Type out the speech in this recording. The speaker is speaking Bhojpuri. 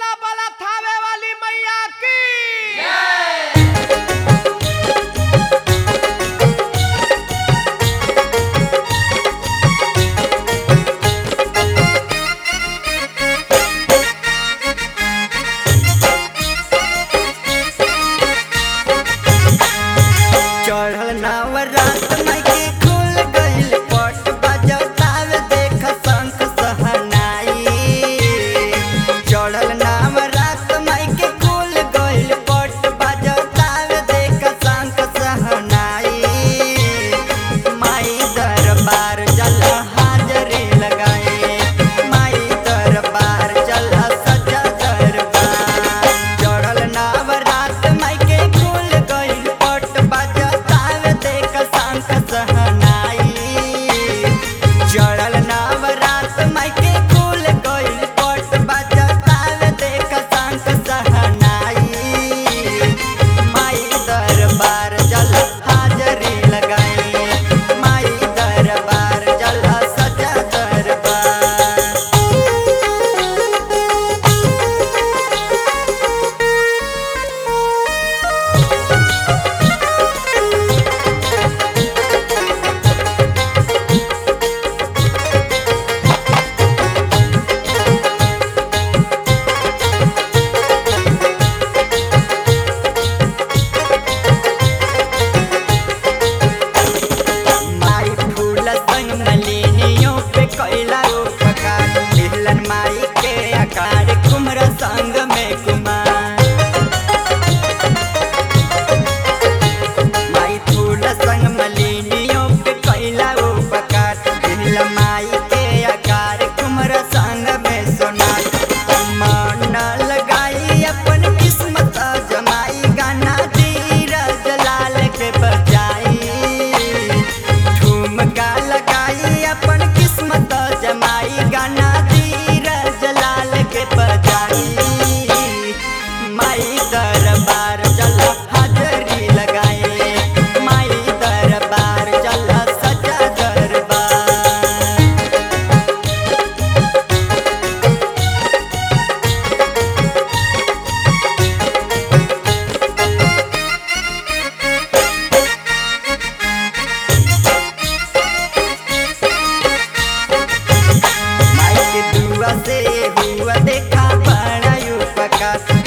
बोला थावे वाली मैया की। चढ़ल नवरात माई के खुल गइल पट बजतावे देख शंख सहनाई। चढ़ल नवरात माई के खुल गइल पट बजतावे देख शंख सहनाई। माई दरबार चल हाजरी लगाए, माई दरबार चल सजा दरबार। चढ़ल नवरात माई के खुल गइल पट बजतावे देख शंख सहनाई। चढ़ल नवरात माई के खुल गइल पट बजतावे देख शंख सहनाई। माई दरबार चल हाजरी लगाए, माई दरबार चल सजा दरबार। माई फूल संग नलिनियों पे कैला उपकार, दिलन माई के आकार कुमर संग में कुमार। माई फूल संग नलिनियों पे कैला उपकार, दिलन माई के आकार कुमर संग में सोनार। मन लगाई अपन किस्मत जमाई, गाना धीरज लाल के बजाई। ठुमका लगाई अपन किस्मत जमाई, गाना धीरज लाल के बजाई। माई दरबार चल हाजरी लगाए, माई दरबार चल सजा दरबार। माई के दुआ से हुआ देखा बड़ा उपकार,